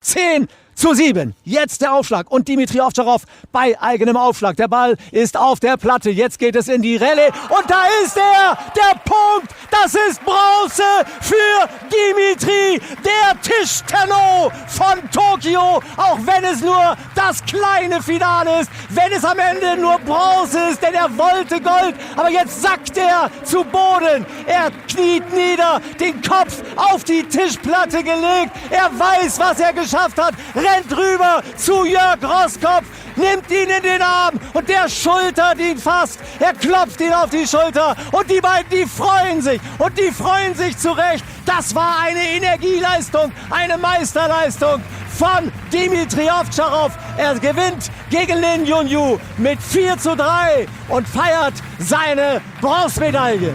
10:7. Jetzt der Aufschlag und Dimitri Ovtcharov bei eigenem Aufschlag. Der Ball ist auf der Platte. Jetzt geht es in die Rallye und da ist er, der Punkt. Das ist Bronze für Dimitri, der Tischtenno von Tokio. Auch wenn es nur das kleine Finale ist, wenn es am Ende nur Bronze ist, denn er wollte Gold. Aber jetzt sackt er zu Boden. Er kniet nieder, den Kopf auf die Tischplatte gelegt. Er weiß, was er geschafft hat. Rennt rüber zu Jörg Roßkopf, nimmt ihn in den Arm und der schultert ihn fast. Er klopft ihn auf die Schulter und die beiden, die freuen sich und die freuen sich zu Recht. Das war eine Energieleistung, eine Meisterleistung von Dimitri Ovtcharov. Er gewinnt gegen Lin Junyu mit 4:3 und feiert seine Bronzemedaille.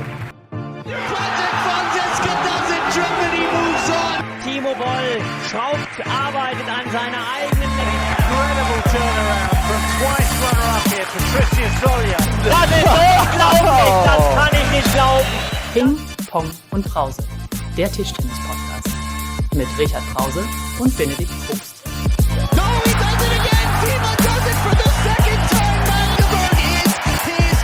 Timo Boll schraubt, arbeitet an seiner eigenen Incredible turnaround from twice runner-up here, Patricia Solia. Das ist unglaublich, das kann ich nicht glauben. Ping, Pong und Brause, der Tischtennis-Podcast. Mit Richard Brause und Benedikt Probst. No, he does it again! Timo does it for the second time! Magdeburg is his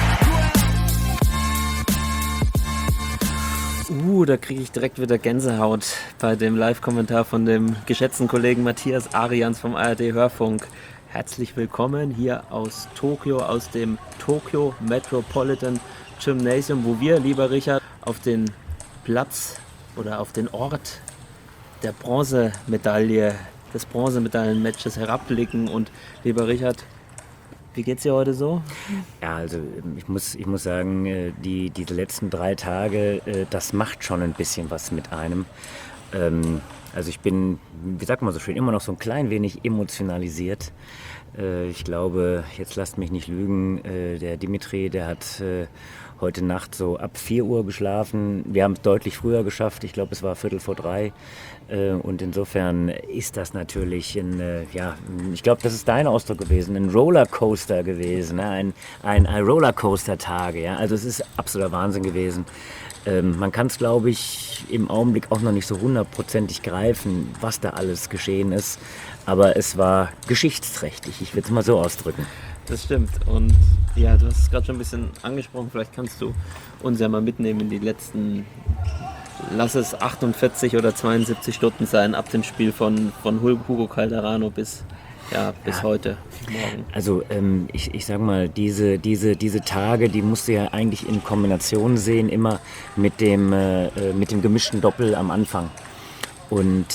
Da kriege ich direkt wieder Gänsehaut bei dem Live-Kommentar von dem geschätzten Kollegen Matthias Arians vom ARD Hörfunk. Herzlich willkommen hier aus Tokio, aus dem Tokyo Metropolitan Gymnasium, wo wir, lieber Richard, auf den Platz oder auf den Ort der Bronzemedaille, des Bronzemedaillenmatches herabblicken. Und lieber Richard, wie geht's dir heute so? Ja, also ich muss sagen, diese letzten 3 Tage, das macht schon ein bisschen was mit einem. Also ich bin, wie sagt man so schön, immer noch so ein klein wenig emotionalisiert. Ich glaube, jetzt lasst mich nicht lügen, der Dimitri, der hat heute Nacht so ab 4 Uhr geschlafen. Wir haben es deutlich früher geschafft, ich glaube es war 2:45. Und insofern ist das natürlich ich glaube, das ist dein Ausdruck gewesen, ein Rollercoaster gewesen, ne? ein Rollercoaster-Tage. Ja? Also es ist absoluter Wahnsinn gewesen. Man kann es, glaube ich, im Augenblick auch noch nicht so 100%ig greifen, was da alles geschehen ist. Aber es war geschichtsträchtig, ich will es mal so ausdrücken. Das stimmt. Und ja, du hast es gerade schon ein bisschen angesprochen. Vielleicht kannst du uns ja mal mitnehmen in die letzten, lass es 48 oder 72 Stunden sein, ab dem Spiel von Hugo Calderano bis heute Morgen. Also ich sag mal, diese Tage, die musst du ja eigentlich in Kombination sehen, immer mit dem gemischten Doppel am Anfang. Und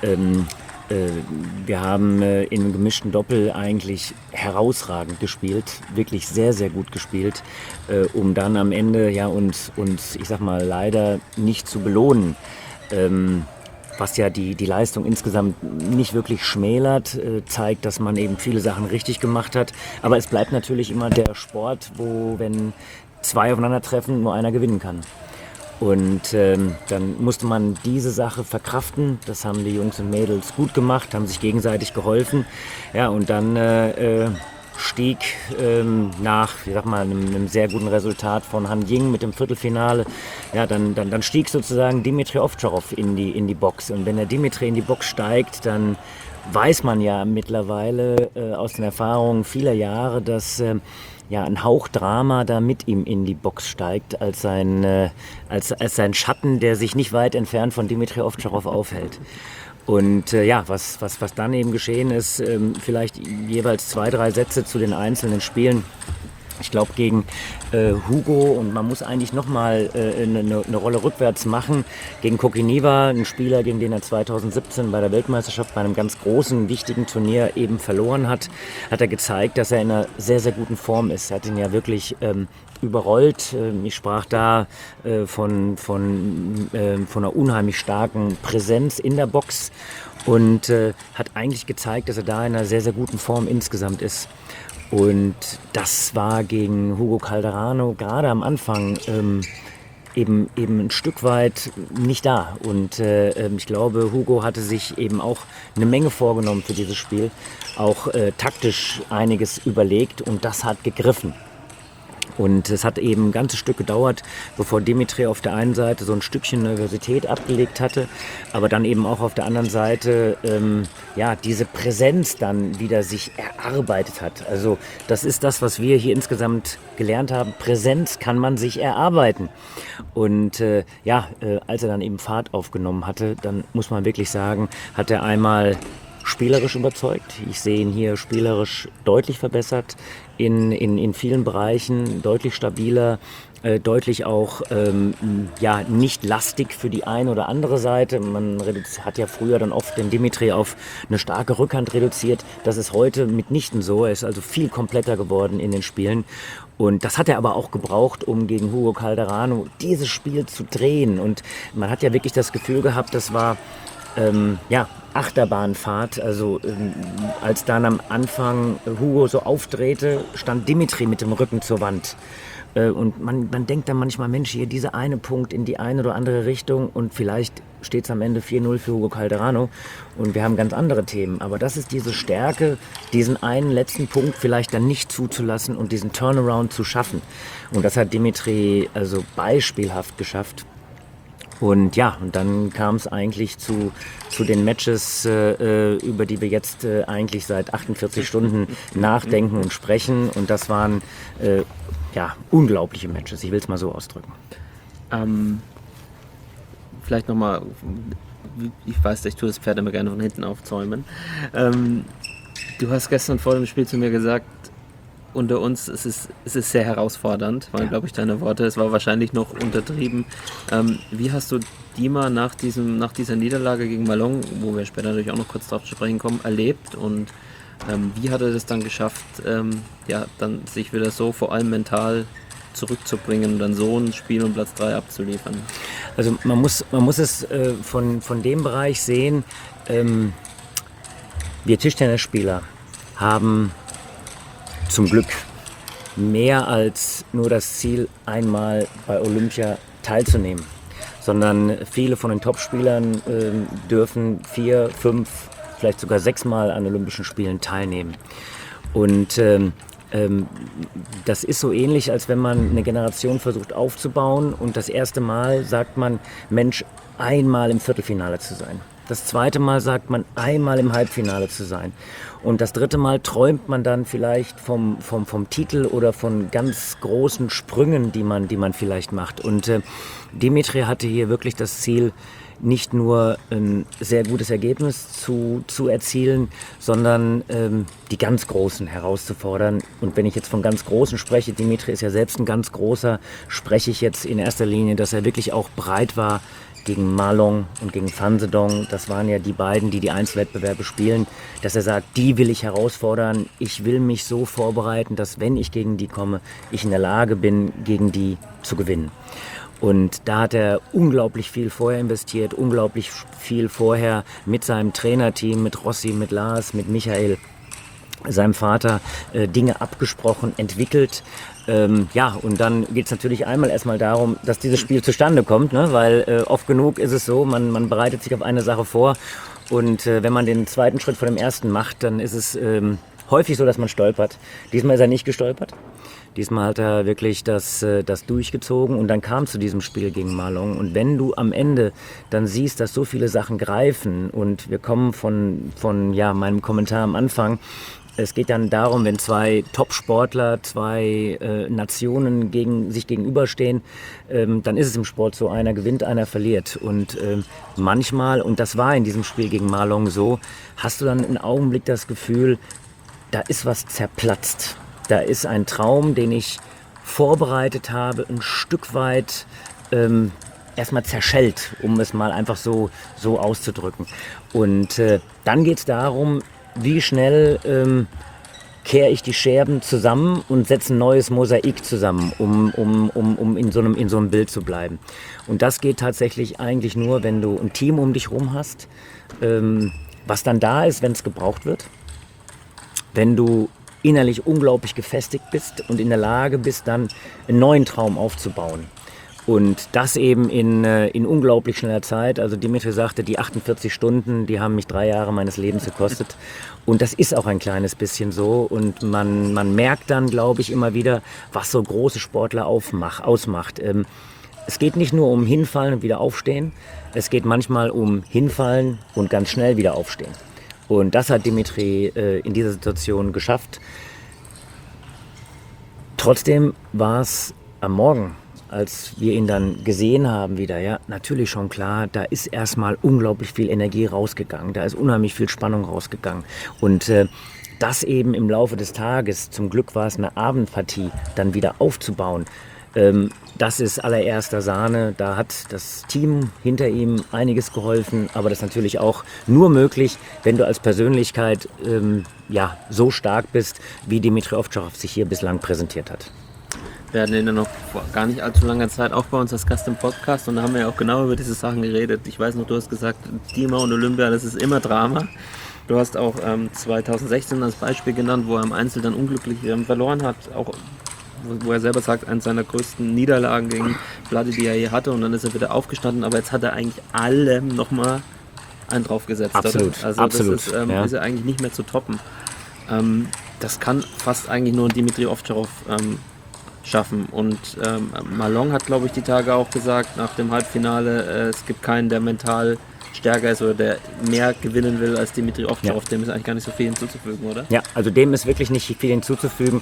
wir haben im gemischten Doppel eigentlich herausragend gespielt, wirklich sehr, sehr gut gespielt, um dann am Ende uns ich sag mal leider nicht zu belohnen. Was ja die Leistung insgesamt nicht wirklich schmälert, zeigt, dass man eben viele Sachen richtig gemacht hat. Aber es bleibt natürlich immer der Sport, wo, wenn 2 aufeinandertreffen, nur einer gewinnen kann. Und dann musste man diese Sache verkraften. Das haben die Jungs und Mädels gut gemacht, haben sich gegenseitig geholfen. Ja, und dann stieg nach, ich sag mal, einem sehr guten Resultat von Han Ying mit dem Viertelfinale, ja, dann stieg sozusagen Dimitri Ovtcharov in die Box. Und wenn der Dimitri in die Box steigt, dann weiß man ja mittlerweile aus den Erfahrungen vieler Jahre, dass ein Hauch Drama da mit ihm in die Box steigt, als sein Schatten, der sich nicht weit entfernt von Dimitri Ovtcharov aufhält. Und was dann eben geschehen ist, vielleicht jeweils 2, 3 Sätze zu den einzelnen Spielen. Ich glaube, gegen Hugo, und man muss eigentlich nochmal eine Rolle rückwärts machen, gegen Kokiniva, ein Spieler, gegen den er 2017 bei der Weltmeisterschaft bei einem ganz großen, wichtigen Turnier eben verloren hat er gezeigt, dass er in einer sehr, sehr guten Form ist. Er hat ihn ja wirklich überrollt. Ich sprach da von einer unheimlich starken Präsenz in der Box und hat eigentlich gezeigt, dass er da in einer sehr, sehr guten Form insgesamt ist. Und das war gegen Hugo Calderano gerade am Anfang eben ein Stück weit nicht da. Und ich glaube, Hugo hatte sich eben auch eine Menge vorgenommen für dieses Spiel, auch taktisch einiges überlegt, und das hat gegriffen. Und es hat eben ein ganzes Stück gedauert, bevor Dimitri auf der einen Seite so ein Stückchen Nervosität abgelegt hatte, aber dann eben auch auf der anderen Seite diese Präsenz dann wieder sich erarbeitet hat. Also das ist das, was wir hier insgesamt gelernt haben. Präsenz kann man sich erarbeiten. Und als er dann eben Fahrt aufgenommen hatte, dann muss man wirklich sagen, hat er einmal spielerisch überzeugt. Ich sehe ihn hier spielerisch deutlich verbessert, in vielen Bereichen deutlich stabiler, deutlich auch nicht lastig für die eine oder andere Seite. Man hat ja früher dann oft den Dimitri auf eine starke Rückhand reduziert. Das ist heute mitnichten so. Er ist also viel kompletter geworden in den Spielen. Und das hat er aber auch gebraucht, um gegen Hugo Calderano dieses Spiel zu drehen. Und man hat ja wirklich das Gefühl gehabt, das war Achterbahnfahrt. Also als dann am Anfang Hugo so aufdrehte, stand Dimitri mit dem Rücken zur Wand. Und man denkt dann manchmal, Mensch, hier dieser eine Punkt in die eine oder andere Richtung und vielleicht steht es am Ende 4-0 für Hugo Calderano und wir haben ganz andere Themen. Aber das ist diese Stärke, diesen einen letzten Punkt vielleicht dann nicht zuzulassen und diesen Turnaround zu schaffen. Und das hat Dimitri also beispielhaft geschafft. Und und dann kam es eigentlich zu den Matches, über die wir jetzt eigentlich seit 48 Stunden nachdenken und sprechen. Und das waren unglaubliche Matches, ich will es mal so ausdrücken. Vielleicht nochmal, ich weiß, ich tue das Pferd immer gerne von hinten aufzäumen. Du hast gestern vor dem Spiel zu mir gesagt, unter uns, es ist sehr herausfordernd, waren, glaube ich, deine Worte. Es war wahrscheinlich noch untertrieben. Wie hast du Dima nach dieser Niederlage gegen Malone, wo wir später natürlich auch noch kurz darauf zu sprechen kommen, erlebt? Und wie hat er das dann geschafft, dann sich wieder so vor allem mental zurückzubringen und dann so ein Spiel um Platz 3 abzuliefern? Also man muss es von dem Bereich sehen, wir Tischtennisspieler haben zum Glück mehr als nur das Ziel, einmal bei Olympia teilzunehmen, sondern viele von den Topspielern dürfen 4, 5, vielleicht sogar 6 Mal an Olympischen Spielen teilnehmen. Und das ist so ähnlich, als wenn man eine Generation versucht aufzubauen und das erste Mal sagt man, Mensch, einmal im Viertelfinale zu sein. Das zweite Mal sagt man, einmal im Halbfinale zu sein. Und das dritte Mal träumt man dann vielleicht vom Titel oder von ganz großen Sprüngen, die man vielleicht macht. Und Dimitri hatte hier wirklich das Ziel, nicht nur ein sehr gutes Ergebnis zu erzielen, sondern die ganz Großen herauszufordern. Und wenn ich jetzt von ganz Großen spreche, Dimitri ist ja selbst ein ganz Großer, spreche ich jetzt in erster Linie, dass er wirklich auch bereit war, gegen Malong und gegen Fan Zedong, das waren ja die beiden, die Einzelwettbewerbe spielen, dass er sagt, die will ich herausfordern, ich will mich so vorbereiten, dass wenn ich gegen die komme, ich in der Lage bin, gegen die zu gewinnen. Und da hat er unglaublich viel vorher investiert, unglaublich viel vorher mit seinem Trainerteam, mit Rossi, mit Lars, mit Michael, seinem Vater, Dinge abgesprochen, entwickelt. Und dann geht es natürlich einmal erstmal darum, dass dieses Spiel zustande kommt, ne? Weil oft genug ist es so, man bereitet sich auf eine Sache vor und wenn man den zweiten Schritt vor dem ersten macht, dann ist es häufig so, dass man stolpert. Diesmal ist er nicht gestolpert. Diesmal hat er wirklich das durchgezogen und dann kam zu diesem Spiel gegen Malong. Und wenn du am Ende dann siehst, dass so viele Sachen greifen und wir kommen von meinem Kommentar am Anfang, es geht dann darum, wenn zwei Top-Sportler, zwei Nationen sich gegenüberstehen, dann ist es im Sport so, einer gewinnt, einer verliert. Und manchmal, und das war in diesem Spiel gegen Malong so, hast du dann einen Augenblick das Gefühl, da ist was zerplatzt. Da ist ein Traum, den ich vorbereitet habe, ein Stück weit erstmal zerschellt, um es mal einfach so auszudrücken. Und dann geht es darum, wie schnell kehre ich die Scherben zusammen und setze ein neues Mosaik zusammen, um in so einem Bild zu bleiben. Und das geht tatsächlich eigentlich nur, wenn du ein Team um dich rum hast, was dann da ist, wenn es gebraucht wird. Wenn du innerlich unglaublich gefestigt bist und in der Lage bist, dann einen neuen Traum aufzubauen. Und das eben in unglaublich schneller Zeit. Also Dimitri sagte, die 48 Stunden, die haben mich 3 Jahre meines Lebens gekostet. Und das ist auch ein kleines bisschen so. Und man merkt dann, glaube ich, immer wieder, was so große Sportler ausmacht. Es geht nicht nur um hinfallen und wieder aufstehen. Es geht manchmal um hinfallen und ganz schnell wieder aufstehen. Und das hat Dimitri in dieser Situation geschafft. Trotzdem war es am Morgen, als wir ihn dann gesehen haben wieder, ja, natürlich schon klar, da ist erstmal unglaublich viel Energie rausgegangen, da ist unheimlich viel Spannung rausgegangen. Und das eben im Laufe des Tages, zum Glück war es eine Abendpartie, dann wieder aufzubauen, das ist allererster Sahne. Da hat das Team hinter ihm einiges geholfen, aber das ist natürlich auch nur möglich, wenn du als Persönlichkeit so stark bist, wie Dimitri Ovtcharov sich hier bislang präsentiert hat. Wir hatten ihn ja noch vor gar nicht allzu langer Zeit auch bei uns als Gast im Podcast und da haben wir ja auch genau über diese Sachen geredet. Ich weiß noch, du hast gesagt, Dima und Olympia, das ist immer Drama. Du hast auch 2016 als Beispiel genannt, wo er im Einzel dann unglücklich verloren hat, auch wo er selber sagt, eine seiner größten Niederlagen gegen Vladi, die er je hatte, und dann ist er wieder aufgestanden, aber jetzt hat er eigentlich allem nochmal einen draufgesetzt. Absolut, oder? Also absolut. Das ist er eigentlich nicht mehr zu toppen. Das kann fast eigentlich nur Dimitri Ovtcharov schaffen. Und Malone hat, glaube ich, die Tage auch gesagt, nach dem Halbfinale, es gibt keinen, der mental stärker ist oder der mehr gewinnen will als Dimitri Ovtcharov. Ja. Dem ist eigentlich gar nicht so viel hinzuzufügen, oder? Ja, also dem ist wirklich nicht viel hinzuzufügen.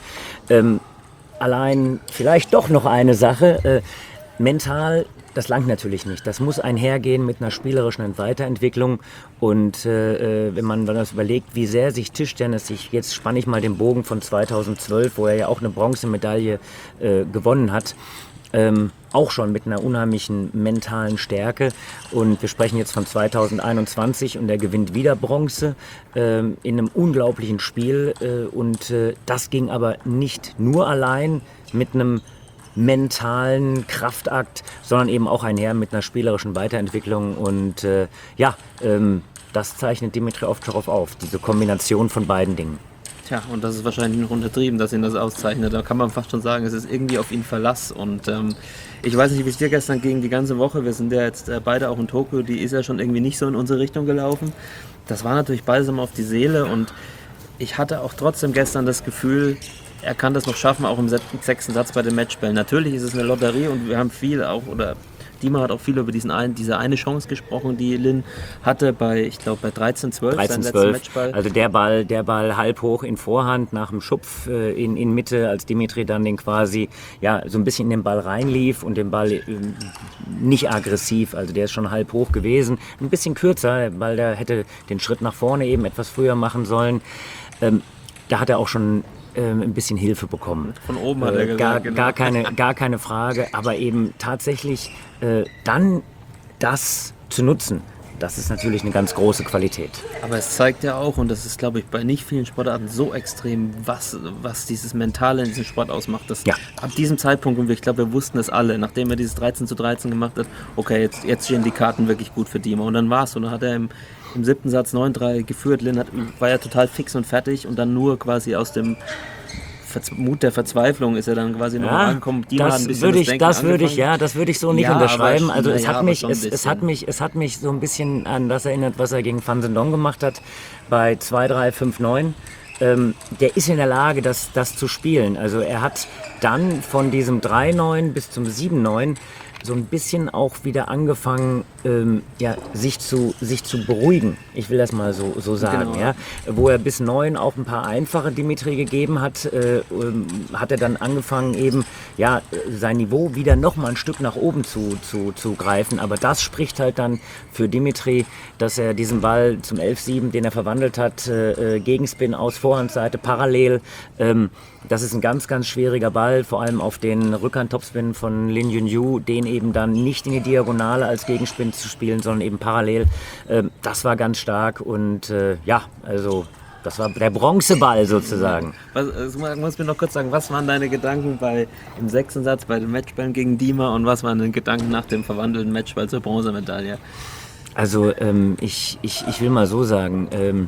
Allein vielleicht doch noch eine Sache. Mental, das langt natürlich nicht. Das muss einhergehen mit einer spielerischen Weiterentwicklung. Und wenn man das überlegt, wie sehr sich Tischtennis, jetzt spanne ich mal den Bogen von 2012, wo er ja auch eine Bronzemedaille gewonnen hat, auch schon mit einer unheimlichen mentalen Stärke. Und wir sprechen jetzt von 2021 und er gewinnt wieder Bronze in einem unglaublichen Spiel. Das ging aber nicht nur allein mit einem mentalen Kraftakt, sondern eben auch einher mit einer spielerischen Weiterentwicklung. Und das zeichnet Dimitri Ovtcharov auf, diese Kombination von beiden Dingen. Tja, und das ist wahrscheinlich noch untertrieben, dass ihn das auszeichnet. Da kann man fast schon sagen, es ist irgendwie auf ihn Verlass. Und ich weiß nicht, wie es dir gestern ging, die ganze Woche. Wir sind ja jetzt beide auch in Tokio. Die ist ja schon irgendwie nicht so in unsere Richtung gelaufen. Das war natürlich balsam auf die Seele. Und ich hatte auch trotzdem gestern das Gefühl, er kann das noch schaffen, auch im 6. Satz bei den Matchbällen. Natürlich ist es eine Lotterie und wir haben viel auch, oder Dima hat auch viel über diese eine Chance gesprochen, die Lin hatte bei 13-12, sein letzter Matchball. Also der Ball halb hoch in Vorhand nach dem Schupf in Mitte, als Dimitri dann den quasi so ein bisschen in den Ball reinlief und den Ball nicht aggressiv, also der ist schon halb hoch gewesen, ein bisschen kürzer, weil der hätte den Schritt nach vorne eben etwas früher machen sollen. Da hat er auch schon ein bisschen Hilfe bekommen. Von oben hat er gesagt. Gar keine Frage, aber eben tatsächlich dann das zu nutzen, das ist natürlich eine ganz große Qualität. Aber es zeigt ja auch, und das ist, glaube ich, bei nicht vielen Sportarten so extrem, was dieses Mentale in diesem Sport ausmacht. Ab diesem Zeitpunkt, und ich glaube, wir wussten es alle, nachdem er dieses 13-13 gemacht hat, okay, jetzt stehen die Karten wirklich gut für Dima. Und dann war es. Und dann hat er im 7. Satz 9-3 geführt. Lin war ja total fix und fertig und dann nur quasi aus dem Mut der Verzweiflung ist er dann quasi noch angekommen. Das würde ich so nicht unterschreiben. Also es hat mich so ein bisschen an das erinnert, was er gegen Fan Zhendong gemacht hat bei 2-3, 5-9. Der ist in der Lage, das zu spielen. Also er hat dann von diesem 3-9 bis zum 7-9 so ein bisschen auch wieder angefangen, sich zu beruhigen. Ich will das mal so sagen. Genau. Ja? Wo er bis 9 auch ein paar einfache Dimitri gegeben hat, hat er dann angefangen, eben sein Niveau wieder noch mal ein Stück nach oben zu greifen. Aber das spricht halt dann für Dimitri, dass er diesen Ball zum 11-7, den er verwandelt hat, Gegenspin aus Vorhandseite parallel. Das ist ein ganz, ganz schwieriger Ball, vor allem auf den Rückhand-Topspin von Lin Junyu, den eben dann nicht in die Diagonale als Gegenspin zu spielen, sondern eben parallel. Das war ganz stark und also das war der Bronzeball sozusagen. Du musst mir noch kurz sagen, was waren deine Gedanken im 6. Satz bei den Matchballen gegen Dima und was waren deine Gedanken nach dem verwandelten Matchball zur Bronzemedaille? Also ich will mal so sagen,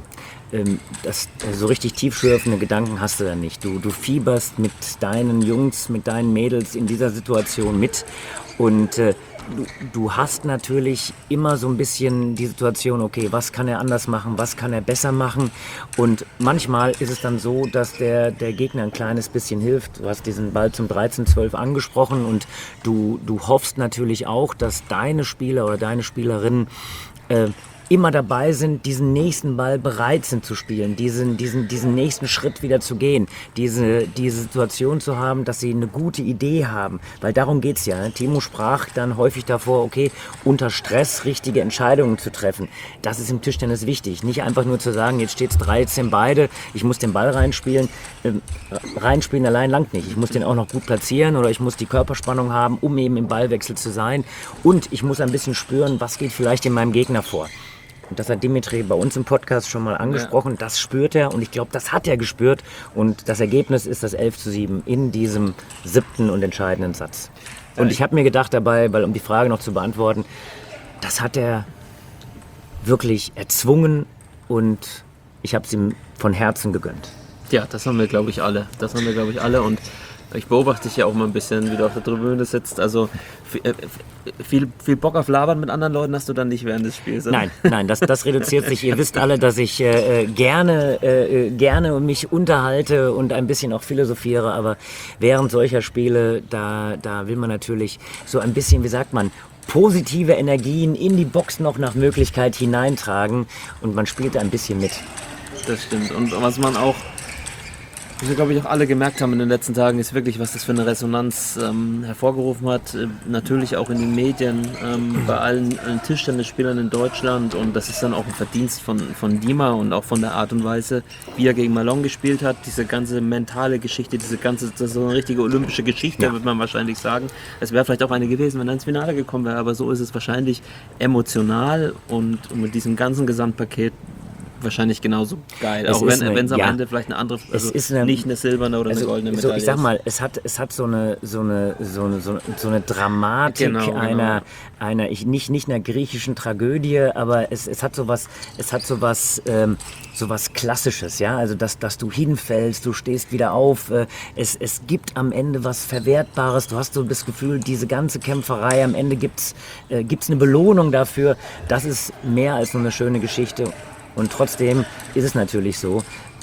so richtig tiefschürfende Gedanken hast du da nicht. Du fieberst mit deinen Jungs, mit deinen Mädels in dieser Situation mit Und du hast natürlich immer so ein bisschen die Situation, okay, was kann er anders machen, was kann er besser machen? Und manchmal ist es dann so, dass der Gegner ein kleines bisschen hilft. Du hast diesen Ball zum 13-12 angesprochen und du hoffst natürlich auch, dass deine Spieler oder deine Spielerinnen immer dabei sind, diesen nächsten Ball bereit sind zu spielen, diesen nächsten Schritt wieder zu gehen, diese Situation zu haben, dass sie eine gute Idee haben, weil darum geht's ja. Timo sprach dann häufig davor, okay, unter Stress richtige Entscheidungen zu treffen. Das ist im Tischtennis wichtig, nicht einfach nur zu sagen, jetzt steht's 13 beide, ich muss den Ball reinspielen. Reinspielen allein langt nicht. Ich muss den auch noch gut platzieren oder ich muss die Körperspannung haben, um eben im Ballwechsel zu sein und ich muss ein bisschen spüren, was geht vielleicht in meinem Gegner vor. Und das hat Dimitri bei uns im Podcast schon mal angesprochen. Ja. Das spürt er und ich glaube, das hat er gespürt. Und das Ergebnis ist das 11:7 in diesem 7. und entscheidenden Satz. Und ich habe mir gedacht dabei, weil um die Frage noch zu beantworten, das hat er wirklich erzwungen und ich habe es ihm von Herzen gegönnt. Ja, das haben wir, glaube ich, alle. Und ich beobachte dich ja auch mal ein bisschen, wie du auf der Tribüne sitzt. Also viel Bock auf Labern mit anderen Leuten hast du dann nicht während des Spiels. Oder? Nein, das reduziert sich. Ihr wisst alle, dass ich gerne mich unterhalte und ein bisschen auch philosophiere. Aber während solcher Spiele, da will man natürlich so ein bisschen, wie sagt man, positive Energien in die Box noch nach Möglichkeit hineintragen. Und man spielt ein bisschen mit. Das stimmt. Und was man auch... Was wir, glaube ich, auch alle gemerkt haben in den letzten Tagen, ist wirklich, was das für eine Resonanz hervorgerufen hat. Natürlich auch in den Medien, bei allen Tischtennisspielern in Deutschland. Und das ist dann auch ein Verdienst von Dima und auch von der Art und Weise, wie er gegen Malone gespielt hat. Diese ganze mentale Geschichte, das ist so eine richtige olympische Geschichte, ja, würde man wahrscheinlich sagen. Es wäre vielleicht auch eine gewesen, wenn er ins Finale gekommen wäre. Aber so ist es wahrscheinlich emotional und mit diesem ganzen Gesamtpaket wahrscheinlich genauso geil, auch wenn es am Ende vielleicht eine andere, nicht eine silberne oder eine goldene Medaille ist. Ich sag mal, es hat so eine Dramatik, genau. einer nicht einer griechischen Tragödie, aber es hat sowas Klassisches, ja, also dass du hinfällst, du stehst wieder auf, es gibt am Ende was Verwertbares, du hast so das Gefühl, diese ganze Kämpferei, am Ende gibt's eine Belohnung dafür, das ist mehr als nur eine schöne Geschichte. Und trotzdem ist es natürlich so,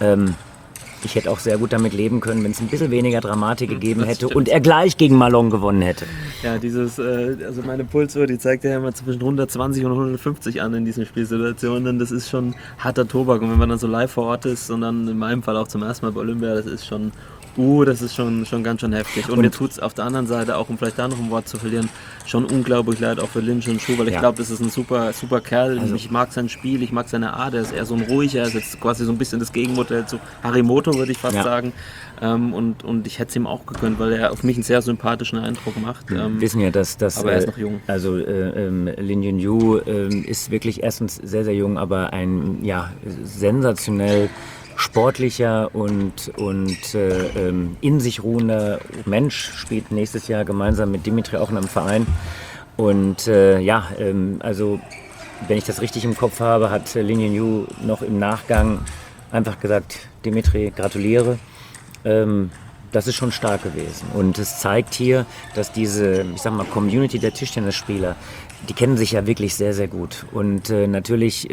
ich hätte auch sehr gut damit leben können, wenn es ein bisschen weniger Dramatik gegeben hätte und er gleich gegen Malone gewonnen hätte. Ja, also meine Pulsuhr, die zeigt ja immer zwischen 120 und 150 an in diesen Spielsituationen. Das ist schon harter Tobak. Und wenn man dann so live vor Ort ist und dann in meinem Fall auch zum ersten Mal bei Olympia, das ist schon ganz schön heftig. Und mir tut es auf der anderen Seite, auch um vielleicht da noch ein Wort zu verlieren, schon unglaublich leid, auch für Lin Junchu, weil ich glaube, das ist ein super Kerl. Also, ich mag sein Spiel, ich mag seine Art, er ist eher so ein ruhiger, er ist jetzt quasi so ein bisschen das Gegenmodell zu Harimoto, würde ich fast sagen. Und ich hätte es ihm auch gegönnt, weil er auf mich einen sehr sympathischen Eindruck macht. Wir wissen ja, dass aber er ist noch jung. Also Lin Junchu ist wirklich erstens sehr, sehr jung, aber ein sensationell sportlicher und in sich ruhender Mensch, spielt nächstes Jahr gemeinsam mit Dimitri auch in einem Verein. Und also wenn ich das richtig im Kopf habe, hat Lin Junchu noch im Nachgang einfach gesagt, Dimitri, gratuliere. Das ist schon stark gewesen. Und es zeigt hier, dass diese, Community der Tischtennisspieler, die kennen sich ja wirklich sehr, sehr gut. Und natürlich,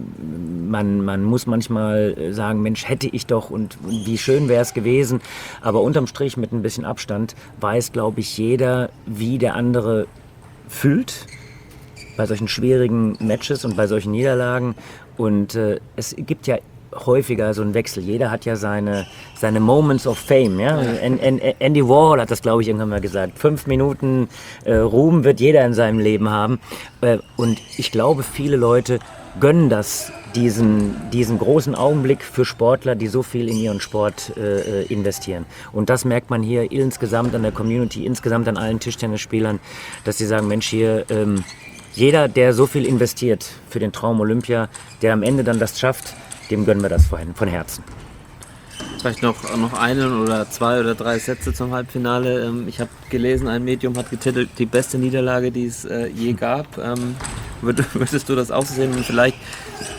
man muss manchmal sagen, Mensch, hätte ich doch und wie schön wäre es gewesen. Aber unterm Strich mit ein bisschen Abstand weiß, glaube ich, jeder, wie der andere fühlt bei solchen schwierigen Matches und bei solchen Niederlagen. Und es gibt ja häufiger so ein Wechsel. Jeder hat ja seine Moments of Fame. Ja? Andy Warhol hat das, glaube ich, irgendwann mal gesagt. 5 Minuten Ruhm wird jeder in seinem Leben haben. Und ich glaube, viele Leute gönnen das, diesen großen Augenblick für Sportler, die so viel in ihren Sport investieren. Und das merkt man hier insgesamt an der Community, insgesamt an allen Tischtennisspielern, dass sie sagen, Mensch, hier jeder, der so viel investiert für den Traum Olympia, der am Ende dann das schafft, dem gönnen wir das von Herzen. Vielleicht noch einen oder 2 oder 3 Sätze zum Halbfinale. Ich habe gelesen, ein Medium hat getitelt, die beste Niederlage, die es je gab. Würdest du das auch sehen? Und vielleicht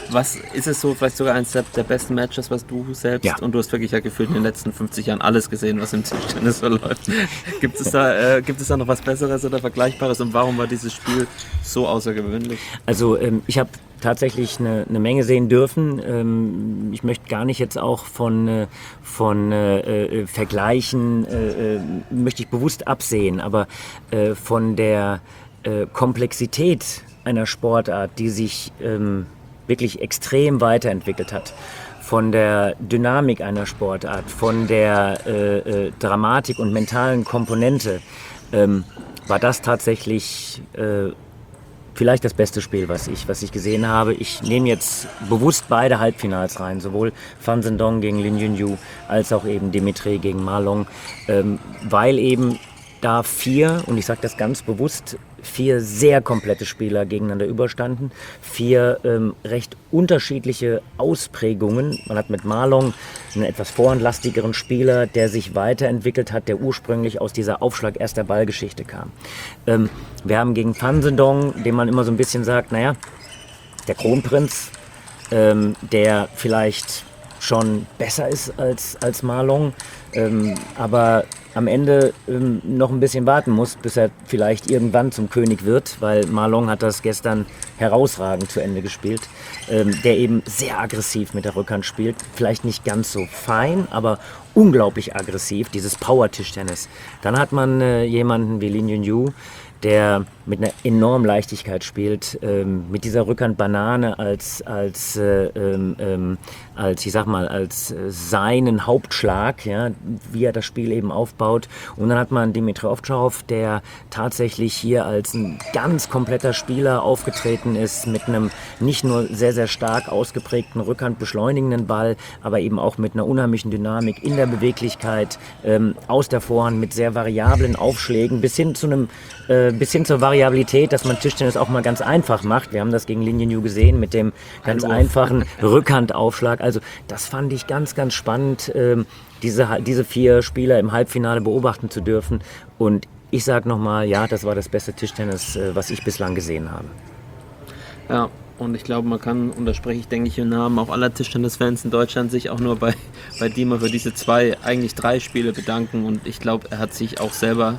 Was ist es so, vielleicht sogar eines der besten Matches, was du selbst, und du hast wirklich ja gefühlt in den letzten 50 Jahren alles gesehen, was im Tischtennis so läuft. Gibt es da noch was Besseres oder Vergleichbares und warum war dieses Spiel so außergewöhnlich? Also ich habe tatsächlich eine Menge sehen dürfen. Ich möchte gar nicht jetzt auch von Vergleichen, möchte ich bewusst absehen, aber von der Komplexität einer Sportart, die sich wirklich extrem weiterentwickelt hat, von der Dynamik einer Sportart, von der Dramatik und mentalen Komponente, war das tatsächlich vielleicht das beste Spiel, was ich gesehen habe. Ich nehme jetzt bewusst beide Halbfinals rein, sowohl Fan Zhendong gegen Lin Junyu als auch eben Dimitri gegen Ma Long, weil eben da 4, und ich sage das ganz bewusst, 4 sehr komplette Spieler gegeneinander überstanden, 4 recht unterschiedliche Ausprägungen. Man hat mit Ma Long einen etwas vorhandlastigeren Spieler, der sich weiterentwickelt hat, der ursprünglich aus dieser Aufschlag-erster-Ball-Geschichte kam. Wir haben gegen Fan Zhendong, dem man immer so ein bisschen sagt, naja, der Kronprinz, der vielleicht schon besser ist als Ma Long, aber am Ende noch ein bisschen warten muss, bis er vielleicht irgendwann zum König wird, weil Ma Long hat das gestern herausragend zu Ende gespielt, der eben sehr aggressiv mit der Rückhand spielt, vielleicht nicht ganz so fein, aber unglaublich aggressiv, dieses Power-Tischtennis. Dann hat man jemanden wie Lin Junyu, der mit einer enormen Leichtigkeit spielt, mit dieser Rückhand Banane als seinen Hauptschlag, ja, wie er das Spiel eben aufbaut. Und dann hat man Dimitrij Ovtcharov, der tatsächlich hier als ein ganz kompletter Spieler aufgetreten ist, mit einem nicht nur sehr, sehr stark ausgeprägten Rückhandbeschleunigenden Ball, aber eben auch mit einer unheimlichen Dynamik in der Beweglichkeit, aus der Vorhand mit sehr variablen Aufschlägen bis hin zur Variabilität, dass man Tischtennis auch mal ganz einfach macht. Wir haben das gegen Lin Junyu gesehen mit dem ganz einfachen Rückhandaufschlag. Also das fand ich ganz, ganz spannend, diese 4 Spieler im Halbfinale beobachten zu dürfen. Und ich sage nochmal, ja, das war das beste Tischtennis, was ich bislang gesehen habe. Ja, und ich glaube, man kann, und da spreche ich, denke ich, im Namen auch aller Tischtennis-Fans in Deutschland, sich auch nur bei Dima für diese 2, eigentlich 3 Spiele bedanken. Und ich glaube, er hat sich auch selber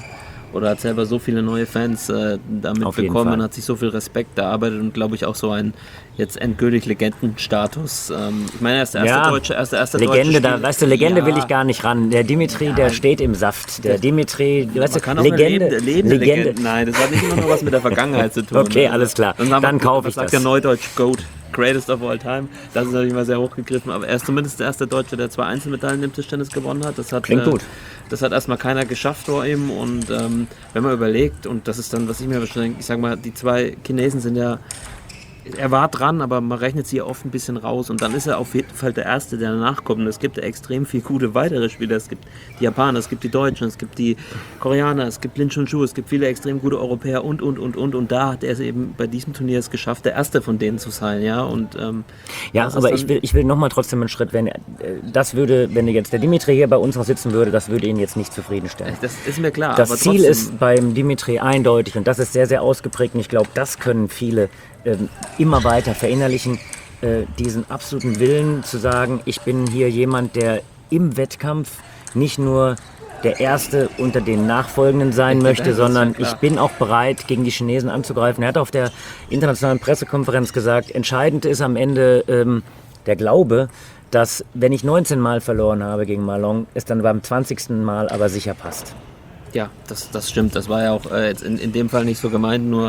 so viele neue Fans damit bekommen, hat sich so viel Respekt erarbeitet und glaube ich auch so einen jetzt endgültig Legendenstatus. Ich meine, er ist der erste Legende, deutsche weißt du, Legende will ich gar nicht ran. Der Dimitri, der steht im Saft. Der Dimitri, weißt du, Legende. Nein, das hat nicht immer noch was mit der Vergangenheit zu tun. Okay, alles klar. Dann kaufe ich das. Sagt der Neudeutsch GOAT. Greatest of all time. Das ist natürlich mal sehr hochgegriffen, aber er ist zumindest der erste Deutsche, der 2 Einzelmedaillen im Tischtennis gewonnen hat. Klingt gut. Das hat erstmal keiner geschafft vor ihm und wenn man überlegt, und das ist dann, was ich mir wahrscheinlich denke, ich sag mal, die 2 Chinesen sind ja, er war dran, aber man rechnet sie ja oft ein bisschen raus und dann ist er auf jeden Fall der Erste, der danach kommt. Und es gibt ja extrem viele gute weitere Spieler. Es gibt die Japaner, es gibt die Deutschen, es gibt die Koreaner, es gibt Lin Chun-Chu, es gibt viele extrem gute Europäer und. Und da hat er es eben bei diesem Turnier es geschafft, der Erste von denen zu sein. Ja, und, aber ich will nochmal trotzdem einen Schritt, wenn jetzt der Dimitri hier bei uns noch sitzen würde, das würde ihn jetzt nicht zufriedenstellen. Das ist mir klar. Das Ziel ist beim Dimitri eindeutig und das ist sehr, sehr ausgeprägt und ich glaube, das können viele immer weiter verinnerlichen, diesen absoluten Willen zu sagen, ich bin hier jemand, der im Wettkampf nicht nur der Erste unter den Nachfolgenden sein möchte, sondern ich bin auch bereit, gegen die Chinesen anzugreifen. Er hat auf der internationalen Pressekonferenz gesagt, entscheidend ist am Ende der Glaube, dass wenn ich 19 Mal verloren habe gegen Ma Long, es dann beim 20. Mal aber sicher passt. Ja, das stimmt. Das war ja auch jetzt in dem Fall nicht so gemeint, nur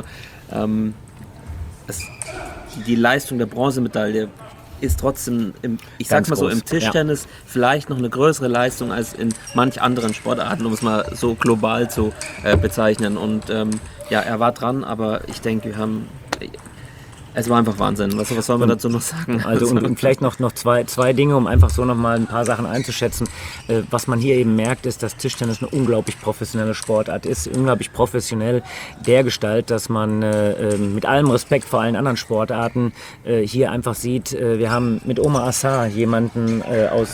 die Leistung der Bronzemedaille ist trotzdem, im Tischtennis vielleicht noch eine größere Leistung als in manch anderen Sportarten, um es mal so global zu bezeichnen. Und er war dran, aber ich denke, es war einfach Wahnsinn. Was soll man dazu noch sagen? Also und vielleicht noch zwei Dinge, um einfach so noch mal ein paar Sachen einzuschätzen. Was man hier eben merkt, ist, dass Tischtennis eine unglaublich professionelle Sportart ist. Unglaublich professionell dergestalt, dass man mit allem Respekt vor allen anderen Sportarten hier einfach sieht, wir haben mit Omar Assar jemanden aus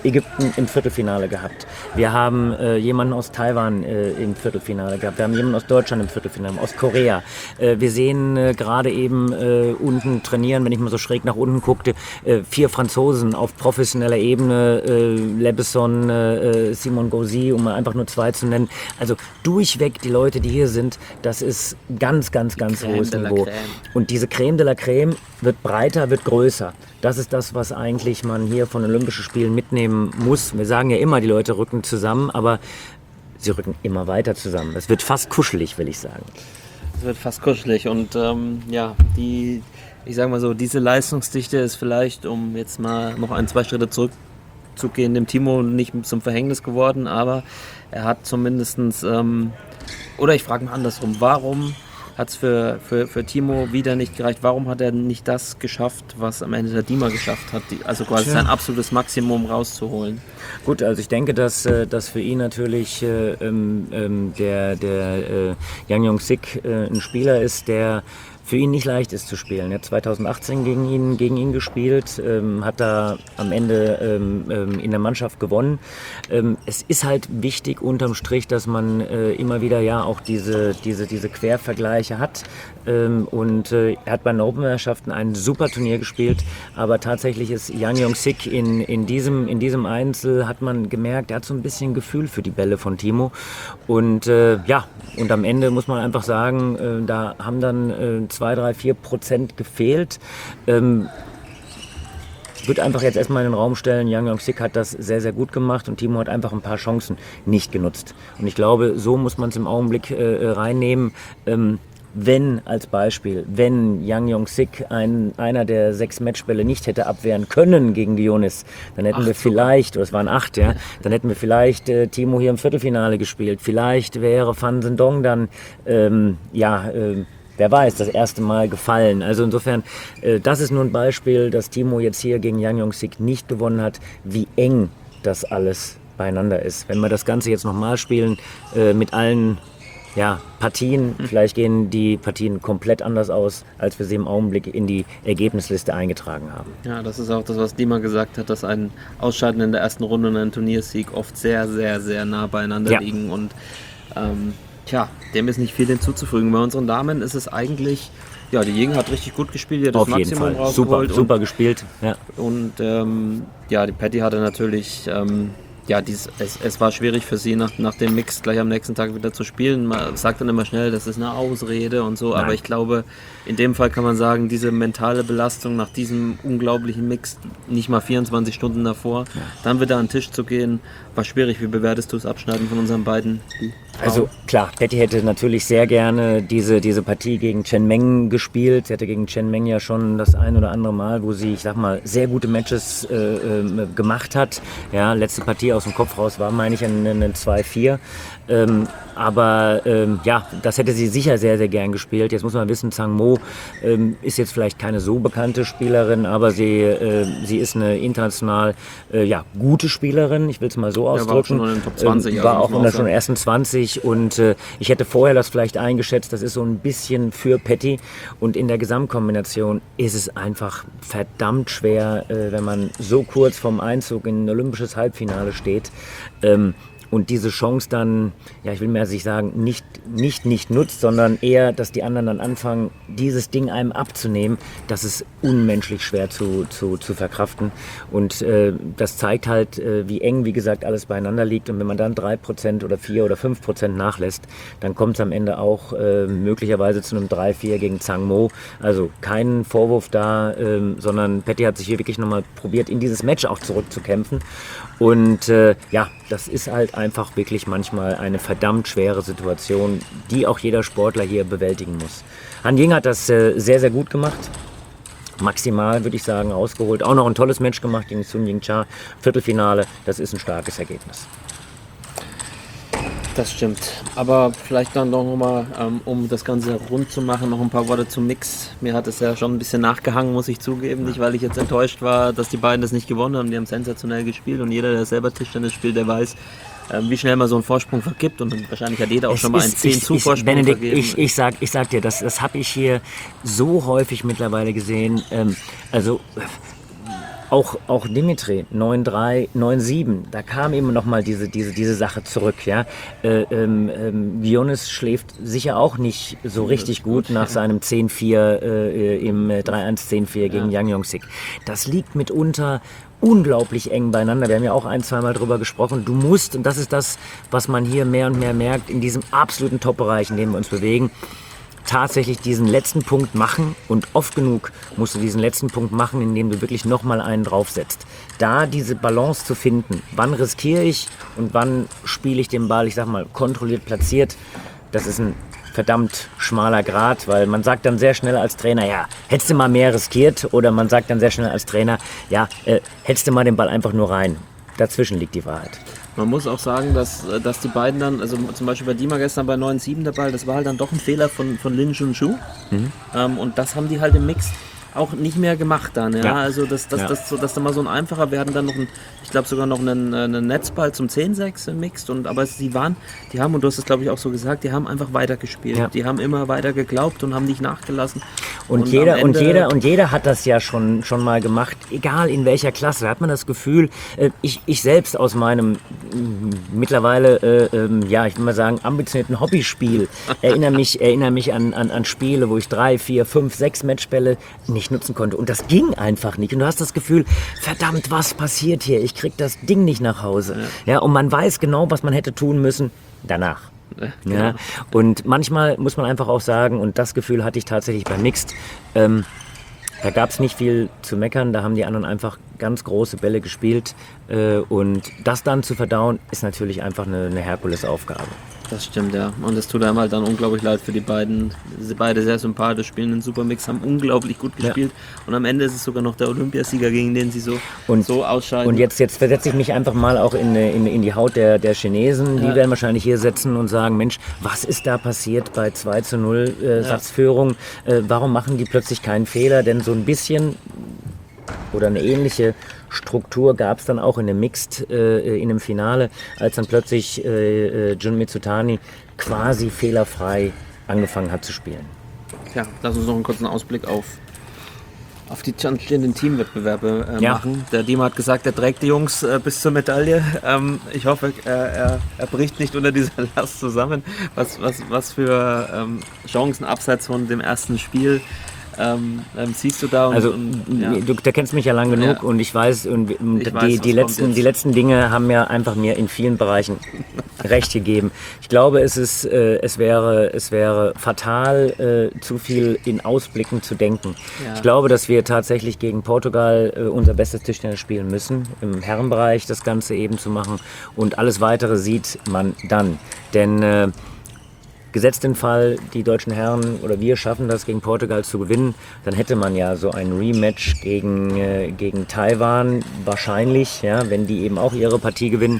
Ägypten im Viertelfinale gehabt. Wir haben jemanden aus Taiwan im Viertelfinale gehabt. Wir haben jemanden aus Deutschland im Viertelfinale, aus Korea. Wir sehen gerade eben unten trainieren, wenn ich mal so schräg nach unten guckte, 4 Franzosen auf professioneller Ebene, Lebesson, Simon Gauzy, um mal einfach nur 2 zu nennen. Also durchweg die Leute, die hier sind, das ist ganz hohes Niveau. Und diese Crème de la Crème wird breiter, wird größer. Das ist das, was eigentlich man hier von Olympischen Spielen mitnehmen muss. Wir sagen ja immer, die Leute rücken zusammen, aber sie rücken immer weiter zusammen. Es wird fast kuschelig, will ich sagen. Es wird fast kuschelig und ich sag mal so, diese Leistungsdichte ist vielleicht, um jetzt mal noch 2 Schritte zurückzugehen, dem Timo nicht zum Verhängnis geworden, aber er hat zumindestens, oder ich frage mal andersrum, warum hat es für Timo wieder nicht gereicht? Warum hat er nicht das geschafft, was am Ende der Dima geschafft hat? Also quasi sein absolutes Maximum rauszuholen. Gut, also ich denke, dass für ihn natürlich der Yang Yong-sik ein Spieler ist, der für ihn nicht leicht ist zu spielen. Er hat 2018 gegen ihn gespielt, hat da am Ende in der Mannschaft gewonnen. Es ist halt wichtig unterm Strich, dass man immer wieder ja auch diese Quervergleiche hat. Und er hat bei den Open-Meisterschaften ein super Turnier gespielt, aber tatsächlich ist Yang Yong-sik in diesem Einzel, hat man gemerkt, er hat so ein bisschen Gefühl für die Bälle von Timo. Und und am Ende muss man einfach sagen, da haben dann 2, 3, 4% gefehlt. Ich würde einfach jetzt erstmal in den Raum stellen, Yang Yong-sik hat das sehr, sehr gut gemacht und Timo hat einfach ein paar Chancen nicht genutzt. Und ich glaube, so muss man es im Augenblick reinnehmen. Wenn Yang Yong-sik einer der 6 Matchbälle nicht hätte abwehren können gegen Dionys, dann hätten wir vielleicht, oder es waren 8, ja, dann hätten wir vielleicht Timo hier im Viertelfinale gespielt. Vielleicht wäre Fan Zhendong dann, wer weiß, das erste Mal gefallen. Also insofern, das ist nur ein Beispiel, dass Timo jetzt hier gegen Yang Yong-sik nicht gewonnen hat, wie eng das alles beieinander ist. Wenn wir das Ganze jetzt nochmal spielen, mit allen Partien, vielleicht gehen die Partien komplett anders aus, als wir sie im Augenblick in die Ergebnisliste eingetragen haben. Ja, das ist auch das, was Dima gesagt hat, dass ein Ausscheiden in der ersten Runde und ein Turniersieg oft sehr, sehr, sehr nah beieinander liegen und dem ist nicht viel hinzuzufügen. Bei unseren Damen ist es eigentlich, die Jing hat richtig gut gespielt, die hat das Maximum rausgeholt. Super gespielt. Ja. Und die Patty hatte natürlich, es war schwierig für sie, nach dem Mix gleich am nächsten Tag wieder zu spielen. Man sagt dann immer schnell, das ist eine Ausrede und so, aber ich glaube, in dem Fall kann man sagen, diese mentale Belastung nach diesem unglaublichen Mix, nicht mal 24 Stunden davor, dann wieder an den Tisch zu gehen, war schwierig. Wie bewertest du das Abschneiden von unseren beiden Frauen? Also klar, Patty hätte natürlich sehr gerne diese Partie gegen Chen Meng gespielt. Sie hatte gegen Chen Meng ja schon das ein oder andere Mal, wo sie, ich sag mal, sehr gute Matches gemacht hat. Ja, letzte Partie aus dem Kopf raus war, meine ich, ein 2-4. Das hätte sie sicher sehr, sehr gern gespielt. Jetzt muss man wissen, Zhang Mo ist jetzt vielleicht keine so bekannte Spielerin, aber sie ist eine international gute Spielerin, ich will es mal so ausdrücken. War auch schon in den Top 20. War auch schon in den ersten 20 und ich hätte vorher das vielleicht eingeschätzt, das ist so ein bisschen für Patty und in der Gesamtkombination ist es einfach verdammt schwer, wenn man so kurz vom Einzug in ein olympisches Halbfinale steht. Und diese Chance dann, ich will mehr sich sagen, nicht nutzt, sondern eher, dass die anderen dann anfangen, dieses Ding einem abzunehmen, das ist unmenschlich schwer zu verkraften. Und das zeigt halt, wie eng, wie gesagt, alles beieinander liegt. Und wenn man dann 3% oder 4 oder 5% nachlässt, dann kommt es am Ende auch möglicherweise zu einem 3-4 gegen Zhang Mo. Also kein Vorwurf da, sondern Patty hat sich hier wirklich nochmal probiert, in dieses Match auch zurückzukämpfen. Und das ist halt einfach wirklich manchmal eine verdammt schwere Situation, die auch jeder Sportler hier bewältigen muss. Han Ying hat das sehr, sehr gut gemacht. Maximal, würde ich sagen, rausgeholt. Auch noch ein tolles Match gemacht gegen Sun Ying-cha. Viertelfinale, das ist ein starkes Ergebnis. Das stimmt. Aber vielleicht dann doch nochmal, um das Ganze rund zu machen, noch ein paar Worte zum Mix. Mir hat es ja schon ein bisschen nachgehangen, muss ich zugeben. Nicht, weil ich jetzt enttäuscht war, dass die beiden das nicht gewonnen haben. Die haben sensationell gespielt und jeder, der selber Tischtennis spielt, der weiß, wie schnell man so einen Vorsprung vergibt. Und wahrscheinlich hat jeder auch schon mal einen 10-zu-Vorsprung vergeben. Ich sag dir, das habe ich hier so häufig mittlerweile gesehen. Auch Dimitri, 9-3, 9-7, da kam eben nochmal diese Sache zurück. Ja? Gionis schläft sicher auch nicht so richtig gut nach seinem 10-4 im 3-1-10-4 gegen Yang Yong-sik. Das liegt mitunter unglaublich eng beieinander. Wir haben ja auch ein-, zweimal drüber gesprochen. Du musst, und das ist das, was man hier mehr und mehr merkt, in diesem absoluten Top-Bereich, in dem wir uns bewegen, tatsächlich diesen letzten Punkt machen, und oft genug musst du diesen letzten Punkt machen, indem du wirklich nochmal einen draufsetzt. Da diese Balance zu finden, wann riskiere ich und wann spiele ich den Ball, ich sag mal, kontrolliert platziert, das ist ein verdammt schmaler Grat, weil man sagt dann sehr schnell als Trainer, ja, hättest du mal mehr riskiert, oder man sagt dann sehr schnell als Trainer, ja, hättest du mal den Ball einfach nur rein. Dazwischen liegt die Wahrheit. Man muss auch sagen, dass die beiden dann, also zum Beispiel bei Dima gestern bei 9-7 der Ball, das war halt dann doch ein Fehler von Lin Junju. Und das haben die halt im Mix auch nicht mehr gemacht dann. Ja? Also dass da mal so ein einfacher, wir hatten dann noch ich glaube sogar noch einen Netzball zum 10-6 im Mix. Aber die haben, und du hast es glaube ich auch so gesagt, die haben einfach weitergespielt. Ja. Die haben immer weiter geglaubt und haben nicht nachgelassen. Und jeder hat das ja schon mal gemacht, egal in welcher Klasse. Da hat man das Gefühl, ich selbst aus meinem mittlerweile, ich will mal sagen, ambitionierten Hobbyspiel erinnere mich an Spiele, wo ich 3, 4, 5, 6 Matchbälle nicht nutzen konnte. Und das ging einfach nicht. Und du hast das Gefühl, verdammt, was passiert hier? Ich krieg das Ding nicht nach Hause. Ja, und man weiß genau, was man hätte tun müssen danach. Genau. Ja, und manchmal muss man einfach auch sagen, und das Gefühl hatte ich tatsächlich beim Mixed, da gab es nicht viel zu meckern, da haben die anderen einfach ganz große Bälle gespielt, und das dann zu verdauen, ist natürlich einfach eine Herkulesaufgabe. Das stimmt, ja. Und es tut einem halt dann unglaublich leid für die beiden. Sie beide sehr sympathisch, spielen einen Supermix, haben unglaublich gut gespielt. Ja. Und am Ende ist es sogar noch der Olympiasieger, gegen den sie so ausscheiden. Und jetzt versetze ich mich einfach mal auch in die Haut der Chinesen. Die werden wahrscheinlich hier sitzen und sagen, Mensch, was ist da passiert bei 2-0 Satzführung? Warum machen die plötzlich keinen Fehler? Denn so ein bisschen oder eine ähnliche Struktur gab es dann auch in dem Mixed, in dem Finale, als dann plötzlich Jun Mitsutani quasi fehlerfrei angefangen hat zu spielen. Ja, lass uns noch einen kurzen Ausblick auf die anstehenden Teamwettbewerbe machen. Der Dima hat gesagt, er trägt die Jungs bis zur Medaille. Ich hoffe, er bricht nicht unter dieser Last zusammen. Was für Chancen abseits von dem ersten Spiel siehst du da? Du kennst mich ja lang genug, und ich weiß, die letzten Dinge haben mir einfach in vielen Bereichen recht gegeben. Ich glaube, es wäre fatal, zu viel in Ausblicken zu denken. Ja. Ich glaube, dass wir tatsächlich gegen Portugal unser bestes Tischtennis spielen müssen, im Herrenbereich das Ganze eben zu machen, und alles Weitere sieht man dann. Denn gesetzt den Fall, die deutschen Herren oder wir schaffen das, gegen Portugal zu gewinnen, dann hätte man ja so ein Rematch gegen Taiwan wahrscheinlich, ja, wenn die eben auch ihre Partie gewinnen.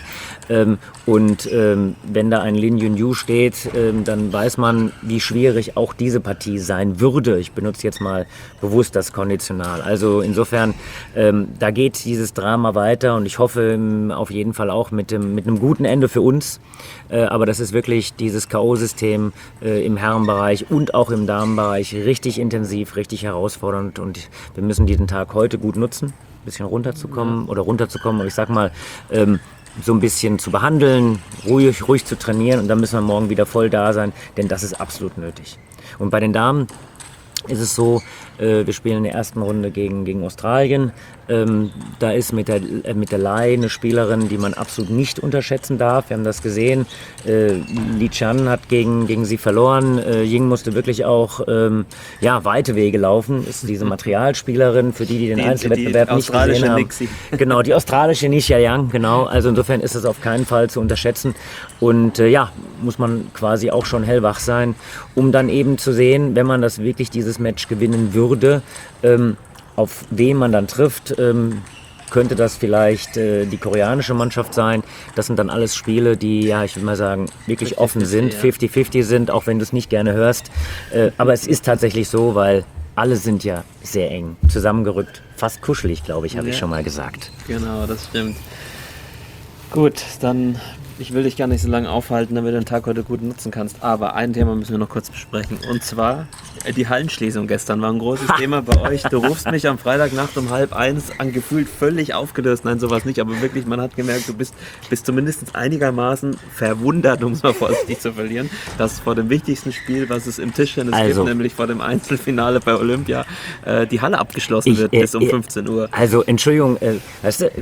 Wenn da ein Lin Junju steht, dann weiß man, wie schwierig auch diese Partie sein würde. Ich benutze jetzt mal bewusst das Konditional. Also insofern, da geht dieses Drama weiter, und ich hoffe auf jeden Fall auch mit einem guten Ende für uns. Aber das ist wirklich dieses K.O.-System im Herrenbereich und auch im Damenbereich richtig intensiv, richtig herausfordernd, und wir müssen diesen Tag heute gut nutzen, ein bisschen runterzukommen, und ich sag mal, so ein bisschen zu behandeln, ruhig zu trainieren, und dann müssen wir morgen wieder voll da sein, denn das ist absolut nötig. Und bei den Damen ist es so, wir spielen in der ersten Runde gegen Australien. Da ist mit der Lai eine Spielerin, die man absolut nicht unterschätzen darf. Wir haben das gesehen. Li Chan hat gegen sie verloren. Ying musste wirklich auch weite Wege laufen. Ist diese Materialspielerin, für die den Einzelwettbewerb nicht gesehen haben. Nixie. Genau, die australische Nisha Yang, genau. Also insofern ist das auf keinen Fall zu unterschätzen. Und muss man quasi auch schon hellwach sein, um dann eben zu sehen, wenn man das wirklich dieses Match gewinnen würde, auf wen man dann trifft. Könnte das vielleicht die koreanische Mannschaft sein? Das sind dann alles Spiele, die, ich will mal sagen, wirklich offen sind, 50-50 sind, auch wenn du es nicht gerne hörst. Aber es ist tatsächlich so, weil alle sind ja sehr eng zusammengerückt. Fast kuschelig, glaube ich, habe ich schon mal gesagt. Genau, das stimmt. Gut, dann Ich will dich gar nicht so lange aufhalten, damit du den Tag heute gut nutzen kannst. Aber ein Thema müssen wir noch kurz besprechen. Und zwar, die Hallenschließung gestern war ein großes Thema bei euch. Du rufst mich am Freitagnacht um 12:30 an, gefühlt völlig aufgelöst. Nein, sowas nicht. Aber wirklich, man hat gemerkt, du bist zumindest einigermaßen verwundert, um es mal vorsichtig zu verlieren, dass vor dem wichtigsten Spiel, was es im Tischtennis gibt, nämlich vor dem Einzelfinale bei Olympia, die Halle abgeschlossen wird bis um 15 Uhr. Also, Entschuldigung, weißt du,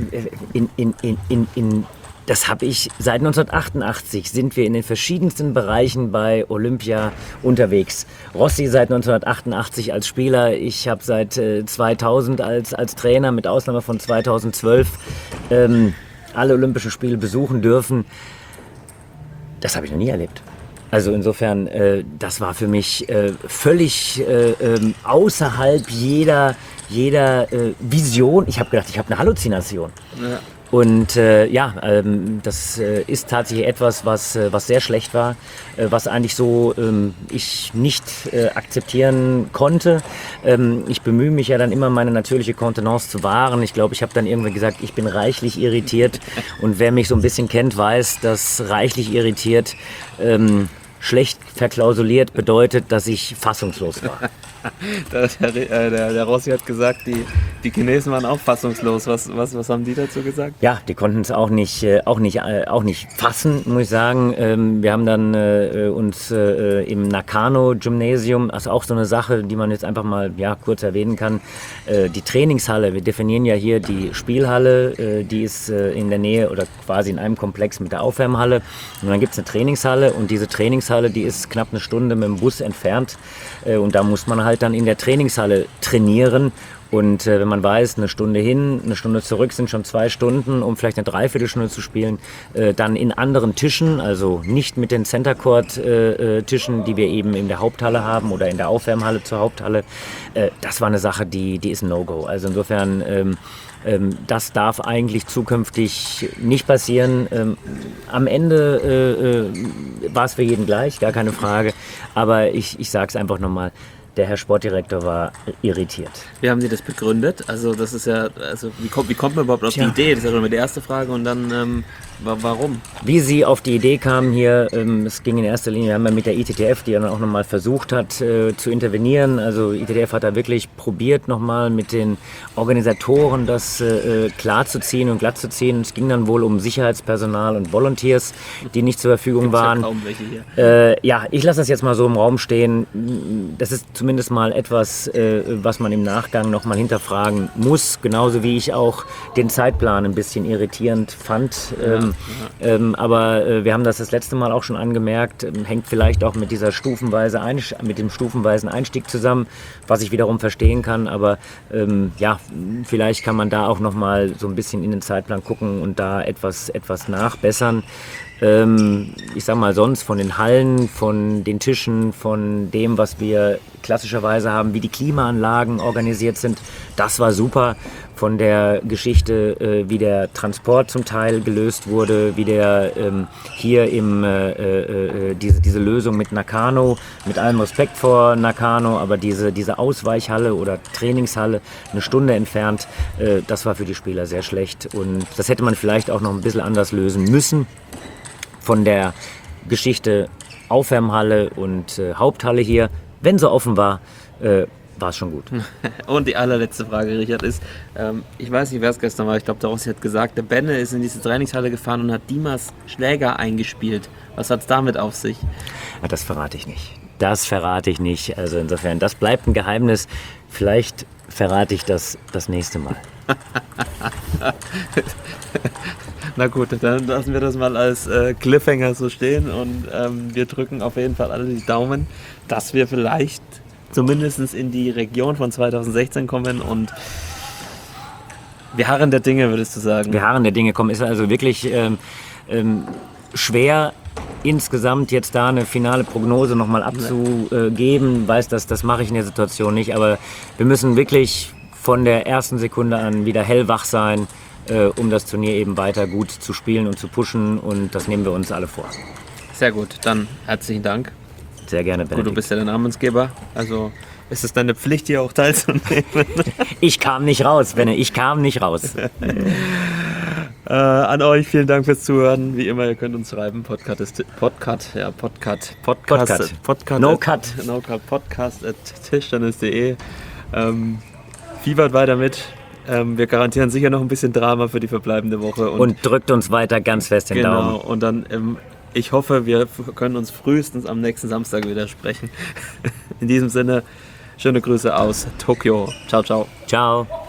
das habe ich seit 1988 sind wir in den verschiedensten Bereichen bei Olympia unterwegs. Rossi seit 1988 als Spieler, ich habe seit 2000 als Trainer mit Ausnahme von 2012 alle Olympischen Spiele besuchen dürfen. Das habe ich noch nie erlebt. Also insofern, das war für mich völlig außerhalb jeder Vision. Ich habe gedacht, ich habe eine Halluzination. Ja. Und das ist tatsächlich etwas, was sehr schlecht war, was eigentlich so ich nicht akzeptieren konnte. Ich bemühe mich ja dann immer, meine natürliche Kontenance zu wahren. Ich glaube, ich habe dann irgendwann gesagt, ich bin reichlich irritiert. Und wer mich so ein bisschen kennt, weiß, dass reichlich irritiert schlecht verklausuliert bedeutet, dass ich fassungslos war. Der Rossi hat gesagt, die Chinesen waren auch fassungslos. Was haben die dazu gesagt? Ja, die konnten es auch nicht fassen, muss ich sagen. Wir haben dann uns im Nakano-Gymnasium, also auch so eine Sache, die man jetzt einfach mal kurz erwähnen kann, die Trainingshalle. Wir definieren ja hier die Spielhalle, die ist in der Nähe oder quasi in einem Komplex mit der Aufwärmhalle. Und dann gibt es eine Trainingshalle und diese Trainingshalle, die ist knapp eine Stunde mit dem Bus entfernt. Und da muss man halt dann in der Trainingshalle trainieren. Und wenn man weiß, eine Stunde hin, eine Stunde zurück sind schon 2 Stunden, um vielleicht eine Dreiviertelstunde zu spielen, dann in anderen Tischen, also nicht mit den Center Court Tischen, die wir eben in der Haupthalle haben oder in der Aufwärmhalle zur Haupthalle, das war eine Sache, die ist ein No-Go. Also insofern, das darf eigentlich zukünftig nicht passieren. Am Ende war es für jeden gleich, gar keine Frage. Aber ich sage es einfach nochmal. Der Herr Sportdirektor war irritiert. Wie haben Sie das begründet? Also das ist ja, wie kommt man überhaupt auf die Idee? Das ist ja schon mal die erste Frage und dann warum? Wie Sie auf die Idee kamen hier, es ging in erster Linie, wir haben ja mit der ITTF, die dann auch nochmal versucht hat zu intervenieren. Also ITTF hat da wirklich probiert nochmal mit den Organisatoren das klar zu ziehen und glatt zu ziehen. Es ging dann wohl um Sicherheitspersonal und Volunteers, die nicht zur Verfügung waren. Ja, kaum welche hier. Ich lasse das jetzt mal so im Raum stehen. Das ist zumindest mal etwas, was man im Nachgang nochmal hinterfragen muss. Genauso wie ich auch den Zeitplan ein bisschen irritierend fand. Aber wir haben das letzte Mal auch schon angemerkt, hängt vielleicht auch mit dieser mit dem stufenweisen Einstieg zusammen, was ich wiederum verstehen kann. Aber vielleicht kann man da auch nochmal so ein bisschen in den Zeitplan gucken und da etwas nachbessern. Ich sag mal, sonst von den Hallen, von den Tischen, von dem, was wir klassischerweise haben, wie die Klimaanlagen organisiert sind, das war super. Von der Geschichte, wie der Transport zum Teil gelöst wurde, wie der hier diese Lösung mit Nakano, mit allem Respekt vor Nakano, aber diese Ausweichhalle oder Trainingshalle eine Stunde entfernt, das war für die Spieler sehr schlecht und das hätte man vielleicht auch noch ein bisschen anders lösen müssen. Von der Geschichte Aufwärmhalle und Haupthalle hier, wenn sie offen war, war es schon gut. Und die allerletzte Frage, Richard, ist, ich weiß nicht, wer es gestern war, ich glaube, der Rossi hat gesagt, der Benne ist in diese Trainingshalle gefahren und hat Dimas Schläger eingespielt. Was hat es damit auf sich? Ja, das verrate ich nicht. Das verrate ich nicht. Also insofern, das bleibt ein Geheimnis. Vielleicht verrate ich das nächste Mal. Na gut, dann lassen wir das mal als Cliffhanger so stehen und wir drücken auf jeden Fall alle die Daumen, dass wir vielleicht zumindest in die Region von 2016 kommen und wir harren der Dinge, würdest du sagen? Wir harren der Dinge kommen, ist also wirklich schwer insgesamt jetzt da eine finale Prognose nochmal abzugeben. Weiß, das mache ich in der Situation nicht, aber wir müssen wirklich von der ersten Sekunde an wieder hellwach sein, um das Turnier eben weiter gut zu spielen und zu pushen und das nehmen wir uns alle vor. Sehr gut, dann herzlichen Dank. Sehr gerne, Benedikt. Gut, du bist ja der Namensgeber, also ist es deine Pflicht, hier auch teilzunehmen? Ich kam nicht raus, Benne, ich kam nicht raus. An euch vielen Dank fürs Zuhören. Wie immer, ihr könnt uns schreiben. podcast@tischtennis.de. Fiebert weiter mit. Wir garantieren sicher noch ein bisschen Drama für die verbleibende Woche. Und drückt uns weiter ganz fest den Daumen. Und dann, ich hoffe, wir können uns frühestens am nächsten Samstag wieder sprechen. In diesem Sinne, schöne Grüße aus Tokio. Ciao, ciao. Ciao.